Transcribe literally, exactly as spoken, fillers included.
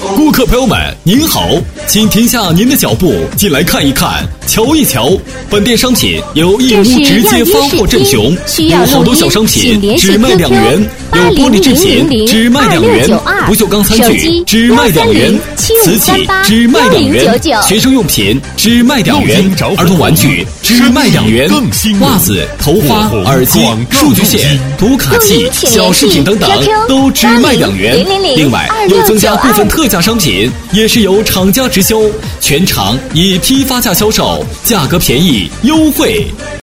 顾客朋友们，您好，请停下您的脚步，进来看一看，瞧一瞧。本店商品由义乌直接发货正雄，有好多小商品只卖两元，有玻璃制品只卖两元，不锈钢餐具只卖两元，瓷器只卖两元，学生用品只卖两元，儿童玩具只卖两元，袜子、头花、耳机、数据线、读卡器、小饰品等等都只卖两元。另外又增加部分特价商品，也是由厂家直销，全场以批发价销售，价格便宜优惠。